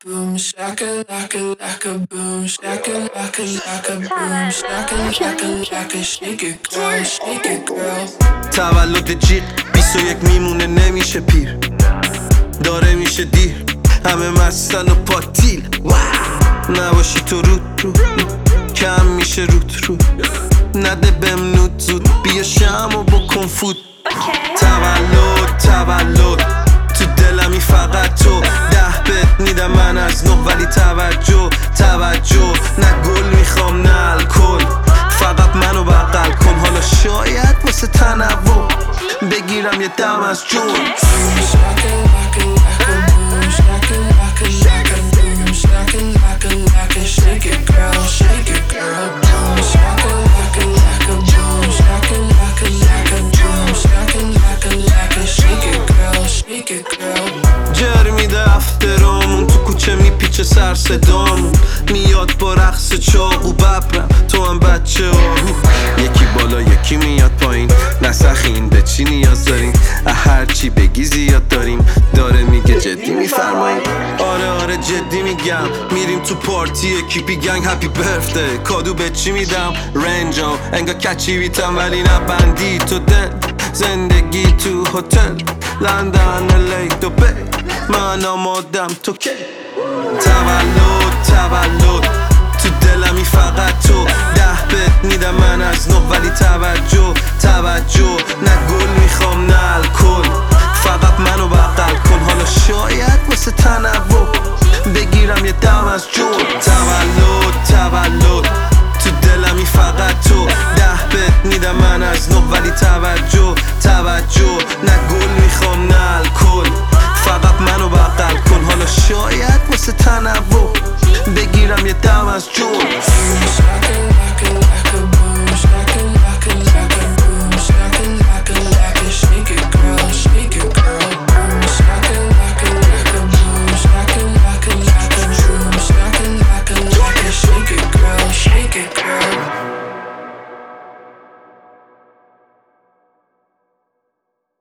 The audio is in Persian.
boom, shaka laka laka boom, shaka laka laka boom, shaka laka laka shake it girl, shake it girl. تولد جیغ 21 میمونه نمیشه پیر، داره میشه دیر، همه مستن و پاتیل. نباشی تو رو کم میشه رو نده بهم نود زود، بیا شمع بکن فوت. تولد تو دلمی فقط تو، 10 بهت میدم من از نه، ولی توجه نه گل میخوام نه الکل، فقط منو بغل کن. حالا شاید واسه تنوع بگیرم یه دم از جون. Shaka laka laka boom, shaka laka laka boom, shaka laka laka shake it girl, shake it girl. Boom, shaka laka laka boom, shaka laka laka boom, shaka laka laka shake it girl, shake it girl. جر میده افترامون تو کوچه میپیچه سر صدامون، میاد با رقص چاقو ببرم تو هم بچه آهو. یکی بالا یکی میاد پایین، نسخین به چی نیاز داریم، هرچی بگی زیاد داریم. داره میگه جدی میفرماییم، آره جدی میگم. میریم تو پارتی اکیپی گنگ هپی برفته، کادو به چی میدم رنجام انگا کچی بیتم، ولی نبندی تو دل. زندگی تو هتل لندن الی دوبی، من آمادم تو کی. تولد تو دلمی فقط تو، 10 بهت میدم من از نه، ولی توجه نه گل میخوام نه الکل، فقط منو بغل کن. حالا شاید واسه تنوع بگیرم یه دم از جون. تولد تو دلمی فقط تو، 10 بهت میدم من از نه، ولی توجه نه گل میخوام نه الکل، فقط منو بغل کن. حالا شاید واسه تنوع بگیرم یه دم از جون. Shaka